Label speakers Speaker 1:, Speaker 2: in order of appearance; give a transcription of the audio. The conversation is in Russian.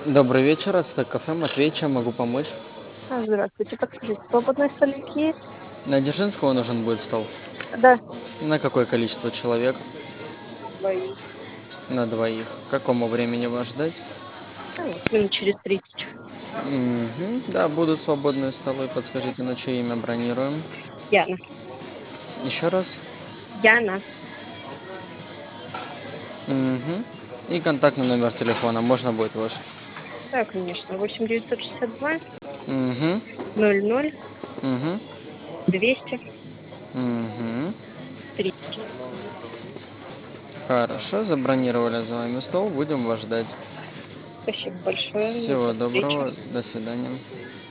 Speaker 1: Добрый вечер, Ацтек кафе, Матвей, чем могу помочь?
Speaker 2: Здравствуйте. Подскажите, свободный столик есть?
Speaker 1: На Дзержинского нужен будет стол.
Speaker 2: Да,
Speaker 1: На какое количество человек?
Speaker 2: двоих.
Speaker 1: На двоих. К какому времени вас ждать?
Speaker 2: Вот, минут через 30.
Speaker 1: Мгм. Да, будут свободные столы. Подскажите, на чье имя бронируем?
Speaker 2: Яна.
Speaker 1: Еще раз.
Speaker 2: Яна.
Speaker 1: Мгм. И контактный номер телефона. Можно будет ваш?
Speaker 2: Да, конечно. 8 962
Speaker 1: Угу.
Speaker 2: 00
Speaker 1: Угу.
Speaker 2: 200
Speaker 1: Угу.
Speaker 2: 30.
Speaker 1: Хорошо, забронировали за вами стол. Будем вас ждать.
Speaker 2: Спасибо большое. До
Speaker 1: Всего
Speaker 2: встречи.
Speaker 1: доброго. До свидания.